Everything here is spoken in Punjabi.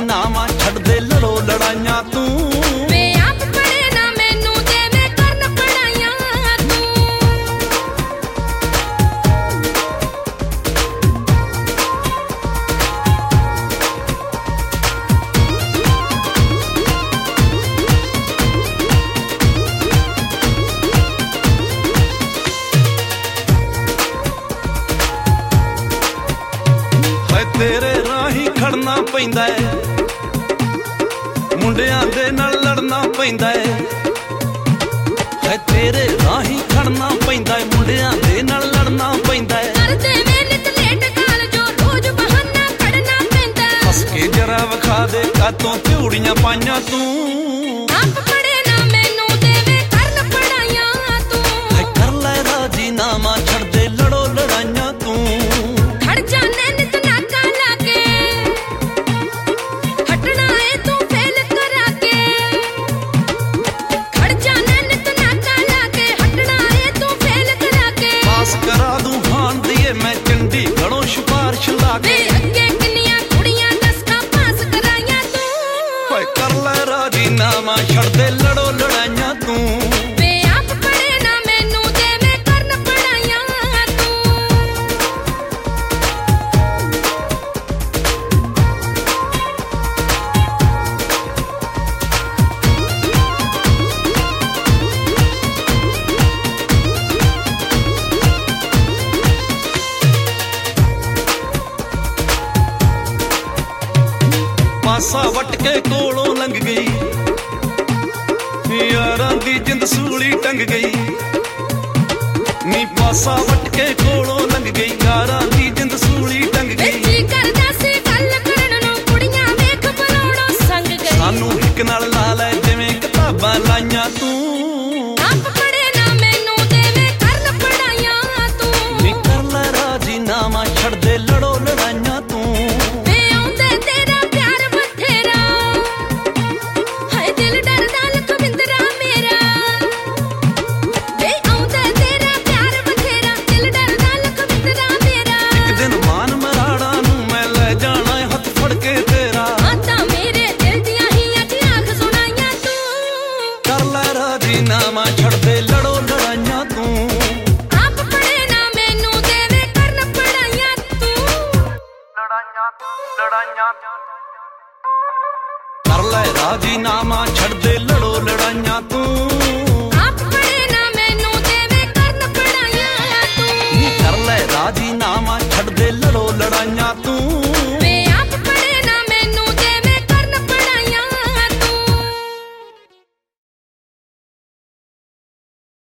ਨਾਵਾਂ ਛੱਡ ਦੇ ਲੜੋ ਲੜਾਈਆਂ ਤੂੰ ਵੇ ਆਪ ਪੜੇ ਨਾ ਮੈਨੂੰ ਦੇਵੇਂ ਕਰਨ ਪੜਾਈਆਂ ਤੇਰੇ ਰਾਹੀਂ ਖੜਨਾ ਪੈਂਦਾ ਏ ਮੁੰਡਿਆਂ ਦੇ ਨਾਲ ਲੜਨਾ ਪੈਂਦਾ ਏ ਤੇਰੇ ਰਾਹੀਂ ਖੜਨਾ ਪੈਂਦਾ ਏ ਮੁੰਡਿਆਂ ਦੇ ਨਾਲ ਲੜਨਾ ਪੈਂਦਾ ਏ ਕਰਦੇ ਮਿਹਨਤ ਲੇਟ ਕਾਲ ਜੋ ਰੋਜ਼ ਬਹਾਨਾ ਕੱਢਣਾ ਪੈਂਦਾ ਹੱਸ ਕੇ ਜਰਾ ਵਿਖਾ ਦੇ ਕਾਤੋਂ ਝੂੜੀਆਂ ਪਾਈਆਂ ਤੂੰ ਆਪ ਪੜੇ ਨਾ ਮੈਨੂੰ ਦੇਵੇਂ ਕਰਨ ਪੜਾਈਆਂ ਤੂੰ ਕਰ ਲੈ ਰਾਜੀ ਨਾਮਾ ਛੱਡ ਦੇ ਲੜੋ ਲੜਾਈਆਂ ਤੂੰ ਖੜ ਜਾਣੇ ਨਿਤ ਨਾਕਾ ਲਾ ਕੇ ਹਟਣਾ ਏ ਤੂੰ ਫੇਲ ਕਰਾ ਕੇ ਖੜ ਜਾਣੇ ਨਿਤ ਨਾਕਾ ਲਾ ਕੇ ਹਟਣਾ ਏ ਤੂੰ ਫੇਲ ਕਰਾ ਕੇ ਪਾਸ ਕਰਾ ਦੂੰ ਹਾਨ ਦੀਏ ਮੈਂ ਚੰਡੀਗੜ੍ਹੋਂ ਸਿਫਾਰਿਸ਼ ਲਾ ਕੇ ਵੇ ਅੱਗੇ ਕਿੰਨੀਆਂ ਕੁੜੀਆਂ ਦਸਤਾਂ ਪਾਸ ਕਰਾਈਆਂ ਤੂੰ ਓਏ ਕਰ ਲੈ ਰਾਜੀ ਨਾਮਾ ਛੱਡ ਦੇ ਲੜੋ ਲੜਾਈਆਂ ਤੂੰ ਵੇ ਆਪ ਪੜੇ ਨਾ ਮੈਨੂੰ ਦੇਵੇਂ ਕਰਨ ਪੜਾਈਆਂ ਤੂੰ ਪਾਸਾ ਵੱਟ ਕੇ ਕੋਲੋਂ ਲੰਘ ਗਈ ਯਾਰਾਂ ਦੀ ਜਿੰਦ ਸੂਲੀ ਟੰਗ ਗਈ ਨੀ ਪਾਸਾ ਵੱਟ ਕੇ ਕੋਲੋਂ ਲੰਘ ਗਈ ਯਾਰਾਂ ਦੀ ਜਿੰਦ ਸੂਲੀ ਟੰਗ ਗਈ ਜੀ ਕਰਦਾ ਸੀ ਗੱਲ ਕਰਨ ਨੂੰ ਕੁੜੀਆਂ ਵੇਖ ਬਲਾਉਣੋਂ ਸੰਗ ਗਈ ਸਾਨੂੰ ਇੱਕ ਨਾਲ ਲਾ ਲੈ ਜਿਵੇਂ ਕਿਤਾਬਾਂ ਲਾਈਆਂ ਤੂੰ ਆਪ ਪੜੇ ਨਾ ਮੈਨੂੰ ਦੇਵੇਂ ਕਰਨ ਪੜਾਈਆਂ ਤੂੰ ਨੀ ਕਰ ਲੈ ਰਾਜੀ ਨਾਮਾ ਛੱਡ ਦੇ ਲੜੋ ਲੜਾਈਆਂ ਤੂੰ ਵੇ ਆਉਂਦਾ ਤੇਰਾ ਪਿਆਰ ਬਥੇਰਾ ਹਾਏ ਦਿਲ ਡਰਦਾ ਲਖਵਿੰਦਰਾ ਮੇਰਾ ਵੇ ਆਉਂਦਾ ਤੇਰਾ ਪਿਆਰ ਬਥੇਰਾ ਦਿਲ ਡਰਦਾ ਲਖਵਿੰਦਰਾ ਮੇਰਾ ਇੱਕ ਦਿਨ ਮਾਨ ਮਰਾੜਾ ਨੂੰ ਮੈਂ ਲੈ ਜਾਣਾ ਹੱਥ ਫੜ ਕੇ ਤੇਰਾ ਤਾਂ ਮੇਰੇ ਦਿਲ ਦੀਆਂ ਹੀ ਅੱਜ ਆਖ ਸੁਣਾਈਆਂ ਤੂੰ ਕਰ ਲੈ ਰਾਜੀ ਨਾਮਾ ਛੱਡ ਦੇ ਲੜੋ ਲੜਾਈਆਂ ਤੂੰ ਆਪ ਪੜੇ ਨਾ ਮੈਨੂੰ ਦੇਵੇਂ ਕਰਨ ਪੜਾਈਆਂ ਤੂੰ ਕਰ ਲੈ ਰਾਜੀ ਨਾਮਾ